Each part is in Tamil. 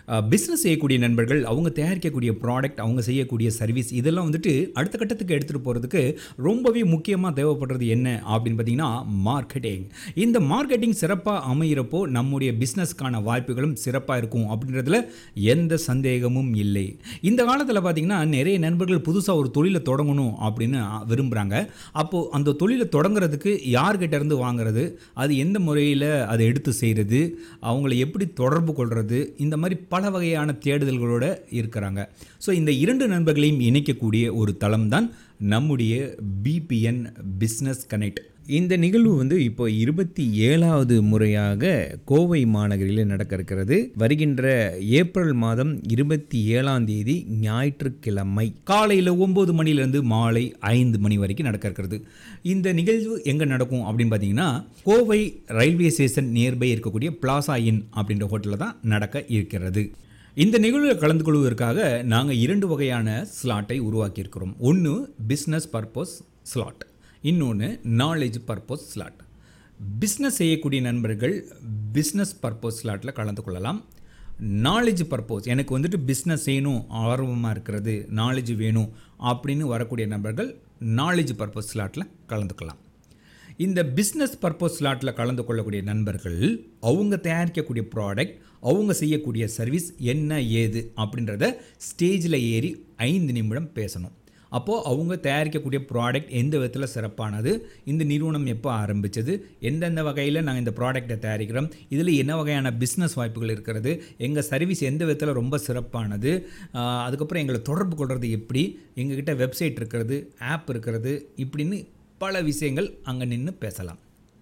பிஸ்னஸ் செய்யக்கூடிய நண்பர்கள் அவங்க தயாரிக்கக்கூடிய ப்ராடக்ட், அவங்க செய்யக்கூடிய சர்வீஸ் இதெல்லாம் வந்துட்டு அடுத்த கட்டத்துக்கு எடுத்துகிட்டு போகிறதுக்கு ரொம்பவே முக்கியமாக தேவைப்படுறது என்ன அப்படின்னு பார்த்தீங்கன்னா மார்க்கெட்டிங். இந்த மார்க்கெட்டிங் சிறப்பாக அமைகிறப்போ நம்முடைய பிஸ்னஸ்க்கான வாய்ப்புகளும் சிறப்பாக இருக்கும் அப்படின்றதுல எந்த சந்தேகமும் இல்லை. இந்த காலத்தில் பார்த்திங்கன்னா நிறைய நண்பர்கள் புதுசாக ஒரு தொழிலை தொடங்கணும் அப்படின்னு விரும்புகிறாங்க. அப்போது அந்த தொழிலை தொடங்குறதுக்கு யார்கிட்ட இருந்து வாங்குறது, அது எந்த முறையில் அதை எடுத்து செய்கிறது, அவங்களை எப்படி தொடர்பு கொள்வது, இந்த மாதிரி பல வகையான தேடுதல்களோடு இருக்கிறாங்க. ஸோ இந்த இரண்டு நண்பர்களையும் இணைக்கக்கூடிய ஒரு தளம் தான் நம்முடைய பிபிஎன் பிஸ்னஸ் கனெக்ட். இந்த நிகழ்வு வந்து இப்போ 27வது முறையாக கோவை மாநகரில் நடக்க இருக்கிறது. வருகின்ற ஏப்ரல் மாதம் 27ஆம் தேதி ஞாயிற்றுக்கிழமை காலையில் 9 மணிலேருந்து மாலை 5 மணி வரைக்கும் நடக்க இருக்கிறது. இந்த நிகழ்வு எங்கே நடக்கும் அப்படின்னு பார்த்தீங்கன்னா கோவை ரயில்வே ஸ்டேஷன் நியர்பை இருக்கக்கூடிய பிளாசா இன் அப்படின்ற ஹோட்டலில் தான் நடக்க இருக்கிறது. இந்த நிகழ்வில் கலந்து கொள்வதற்காக நாங்கள் 2 வகையான ஸ்லாட்டை உருவாக்கியிருக்கிறோம். ஒன்று பிஸ்னஸ் பர்பஸ் ஸ்லாட், இன்னொன்று நாலேஜ் பர்பஸ் ஸ்லாட். பிஸ்னஸ் செய்யக்கூடிய நண்பர்கள் பிஸ்னஸ் பர்பஸ் ஸ்லாட்டில் கலந்து கொள்ளலாம். நாலேஜ் பர்பஸ், எனக்கு வந்துட்டு பிஸ்னஸ் செய்யணும் ஆர்வமாக இருக்கிறது, நாலேஜ் வேணும் அப்படின்னு வரக்கூடிய நண்பர்கள் நாலேஜ் பர்பஸ் ஸ்லாட்டில் கலந்துக்கலாம். இந்த பிஸ்னஸ் பர்பஸ் ஸ்லாட்டில் கலந்து கொள்ளக்கூடிய நண்பர்கள் அவங்க தயாரிக்கக்கூடிய ப்ராடக்ட், அவங்க செய்யக்கூடிய சர்வீஸ் என்ன ஏது அப்படின்றத ஸ்டேஜில் ஏறி 5 நிமிடம் பேசணும். அப்போது அவங்க தயாரிக்கக்கூடிய ப்ராடக்ட் எந்த விதத்தில் சிறப்பானது, இந்த நிறுவனம் எப்போ ஆரம்பித்தது, எந்தெந்த வகையில் நாங்கள் இந்த ப்ராடக்டை தயாரிக்கிறோம், இதில் என்ன வகையான பிஸ்னஸ் வாய்ப்புகள் இருக்கிறது, எங்கள் சர்வீஸ் எந்த விதத்தில் ரொம்ப சிறப்பானது, அதுக்கப்புறம் எங்களை தொடர்பு கொள்வது எப்படி, எங்ககிட்ட வெப்சைட் இருக்கிறது, ஆப் இருக்கிறது, இப்படின்னு பல விஷயங்கள் அங்கே நின்று பேசலாம்.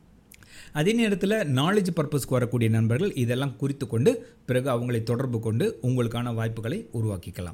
அதே நேரத்தில் நாலேஜ் பர்பஸ்க்கு வரக்கூடிய நண்பர்கள் இதெல்லாம் குறித்து கொண்டு பிறகு அவங்களை தொடர்பு கொண்டு உங்களுக்கான வாய்ப்புகளை உருவாக்கிக்கலாம்.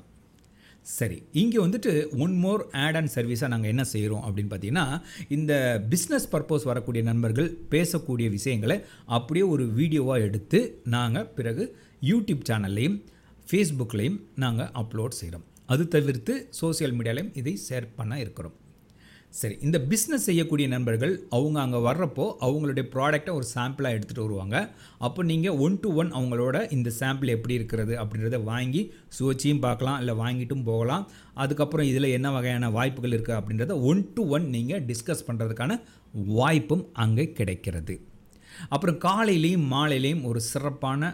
சரி, இங்கே வந்துட்டு ஒன் மோர் ஆட் அண்ட் சர்வீஸாக நாங்கள் என்ன செய்கிறோம் அப்படின்னு பார்த்தீங்கன்னா, இந்த பிஸ்னஸ் பர்பஸ் வரக்கூடிய நண்பர்கள் பேசக்கூடிய விஷயங்களை அப்படியே ஒரு வீடியோவாக எடுத்து நாங்கள் பிறகு யூடியூப் சேனல்லையும் ஃபேஸ்புக்லேயும் நாங்கள் அப்லோட் செய்கிறோம். அது தவிர்த்து சோசியல் மீடியாலையும் இதை ஷேர் பண்ண இருக்கிறோம். சரி, இந்த பிஸ்னஸ் செய்யக்கூடிய நண்பர்கள் அவங்க அங்கே வர்றப்போ அவங்களுடைய ப்ராடக்டை ஒரு சாம்பிளாக எடுத்துகிட்டு வருவாங்க. அப்போ நீங்கள் 1 to 1 அவங்களோட இந்த சாம்பிள் எப்படி இருக்கிறது அப்படின்றத வாங்கி சுவைச்சியும் பார்க்கலாம், இல்லை வாங்கிட்டும் போகலாம். அதுக்கப்புறம் இதில் என்ன வகையான வாய்ப்புகள் இருக்குது அப்படின்றத 1 to 1 நீங்கள் டிஸ்கஸ் பண்ணுறதுக்கான வாய்ப்பும் அங்கே கிடைக்கிறது. அப்புறம் காலையிலையும் மாலையிலையும் ஒரு சிறப்பான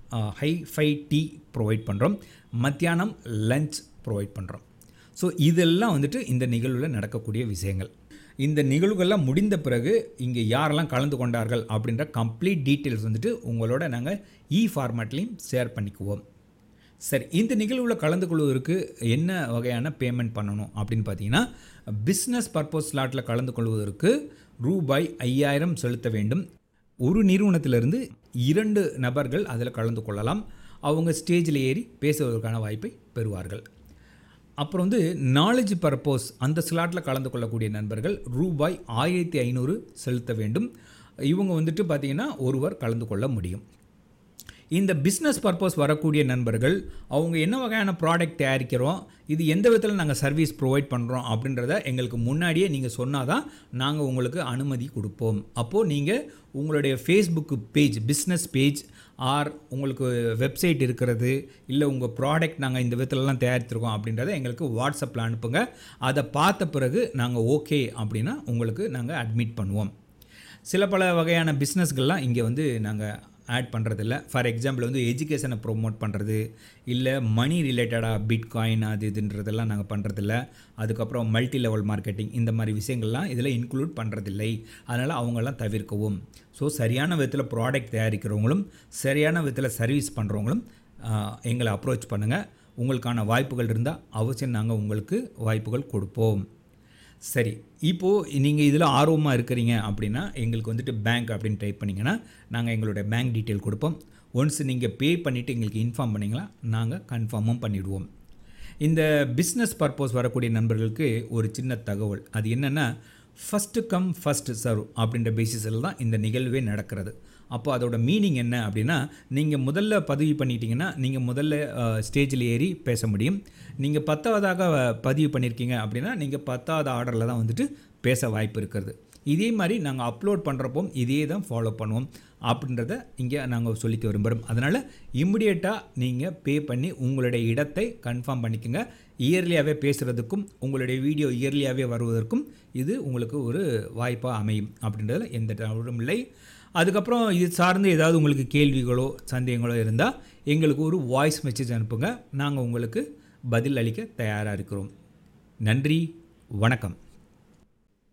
ஹைஃபை டீ ப்ரொவைட் பண்ணுறோம். மத்தியானம் லஞ்ச் ப்ரொவைட் பண்ணுறோம். ஸோ இதெல்லாம் வந்துட்டு இந்த நிகழ்வில் நடக்கக்கூடிய விஷயங்கள். இந்த நிகழ்வுகள்லாம் முடிந்த பிறகு இங்கே யாரெல்லாம் கலந்து கொண்டார்கள் அப்படின்ற கம்ப்ளீட் டீட்டெயில்ஸ் வந்துட்டு உங்களோட நாங்கள் ஃபார்மேட்லேயும் ஷேர் பண்ணிக்குவோம். சரி, இந்த நிகழ்வில் கலந்து கொள்வதற்கு என்ன வகையான பேமெண்ட் பண்ணணும் அப்படின்னு பார்த்தீங்கன்னா, பிஸ்னஸ் பர்பஸ் ஸ்லாட்டில் கலந்து கொள்வதற்கு ரூபாய் 5000 செலுத்த வேண்டும். ஒரு நிறுவனத்திலிருந்து 2 நபர்கள் அதில் கலந்து கொள்ளலாம். அவங்க ஸ்டேஜில் ஏறி பேசுவதற்கான வாய்ப்பை பெறுவார்கள். அப்புறம் வந்து நாலேஜ் பர்பஸ் அந்த ஸ்லாட்டில் கலந்து கொள்ளக்கூடிய நண்பர்கள் ரூபாய் 1500 செலுத்த வேண்டும். இவங்க வந்துட்டு பார்த்திங்கன்னா ஒருவர் கலந்து கொள்ள முடியும். இந்த பிஸ்னஸ் பர்பஸ் வரக்கூடிய நண்பர்கள் அவங்க என்ன வகையான ப்ராடக்ட் தயாரிக்கிறோம், இது எந்த விதத்தில் நாங்கள் சர்வீஸ் ப்ரொவைட் பண்ணுறோம் அப்படின்றத எங்களுக்கு முன்னாடியே நீங்கள் சொன்னால் தான் நாங்கள் உங்களுக்கு அனுமதி கொடுப்போம். அப்போது நீங்கள் உங்களுடைய Facebook page, business page or உங்களுக்கு வெப்சைட் இருக்கிறது, இல்லை உங்கள் ப்ராடக்ட் நாங்கள் இந்த விதத்துலலாம் தயாரித்திருக்கோம் அப்படின்றத எங்களுக்கு வாட்ஸ்அப்பில் அனுப்புங்க. அதை பார்த்த பிறகு நாங்கள் ஓகே அப்படின்னா உங்களுக்கு நாங்கள் அட்மிட் பண்ணுவோம். சில பல வகையான பிஸ்னஸ்கள்லாம் இங்கே வந்து நாங்கள் ஆட் பண்ணுறதில்ல. ஃபார் எக்ஸாம்பிள் வந்து எஜுகேஷனை ப்ரொமோட் பண்ணுறது, இல்லை மணி ரிலேட்டடாக பிட்காயின் அது இதுன்றதெல்லாம் நாங்கள் பண்ணுறதில்ல. அதுக்கப்புறம் மல்டி லெவல் மார்க்கெட்டிங் இந்த மாதிரி விஷயங்கள்லாம் இதில் இன்க்ளூட் பண்ணுறதில்லை. அதனால் அவங்கெல்லாம் தவிர்க்கவும். ஸோ சரியான விதத்தில் ப்ராடக்ட் தயாரிக்கிறவங்களும் சரியான விதத்தில் சர்வீஸ் பண்ணுறவங்களும் எங்களை அப்ரோச் பண்ணுங்கள். உங்களுக்கான வாய்ப்புகள் இருந்தால் அவசியம் நாங்கள் உங்களுக்கு வாய்ப்புகள் கொடுப்போம். சரி, இப்போது நீங்கள் இதில் ஆர்வமாக இருக்கிறீங்க அப்படின்னா எங்களுக்கு வந்துட்டு பேங்க் அப்படின்னு டைப் பண்ணிங்கன்னா நாங்கள் எங்களுடைய பேங்க் டீட்டெயில் கொடுப்போம். ஒன்ஸ் நீங்கள் பே பண்ணிவிட்டு எங்களுக்கு இன்ஃபார்ம் பண்ணிங்களா நாங்கள் கன்ஃபார்மும் பண்ணிவிடுவோம். இந்த பிஸ்னஸ் பர்பஸ் வரக்கூடிய நண்பர்களுக்கு ஒரு சின்ன தகவல், அது என்னென்னா ஃபஸ்ட்டு கம் ஃபஸ்ட்டு சர்வ் அப்படின்ற பேசிஸில் தான் இந்த நிகழ்வே நடக்கிறது. அப்போ அதோட மீனிங் என்ன அப்படின்னா, நீங்கள் முதல்ல பதிவு பண்ணிட்டீங்கன்னா நீங்கள் முதல்ல ஸ்டேஜில் ஏறி பேச முடியும். நீங்கள் 10வதாக பதிவு பண்ணியிருக்கீங்க அப்படின்னா நீங்கள் 10வது ஆர்டரில் தான் வந்துட்டு பேச வாய்ப்பு இருக்கிறது. இதே மாதிரி நாங்கள் அப்லோட் பண்ணுறப்போ இதே தான் ஃபாலோ பண்ணுவோம். அப்படின்றத இங்கே நாங்கள் சொல்லிக்க விரும்புகிறோம். அதனால் இம்மிடியேட்டாக நீங்கள் பே பண்ணி உங்களுடைய இடத்தை கன்ஃபார்ம் பண்ணிக்கோங்க. இயர்லியாகவே பேசுகிறதுக்கும் உங்களுடைய வீடியோ இயர்லியாகவே வருவதற்கும் இது உங்களுக்கு ஒரு வாய்ப்பாக அமையும் அப்படின்றதில் எந்த டவுட்டும் இல்லை. அதுக்கப்புறம் இது சார்ந்து ஏதாவது உங்களுக்கு கேள்விகளோ சந்தேகங்களோ இருந்தால் எங்களுக்கு ஒரு வாய்ஸ் மெசேஜ் அனுப்புங்க. நாங்கள் உங்களுக்கு பதில் அளிக்க தயாராக இருக்கிறோம். நன்றி, வணக்கம்.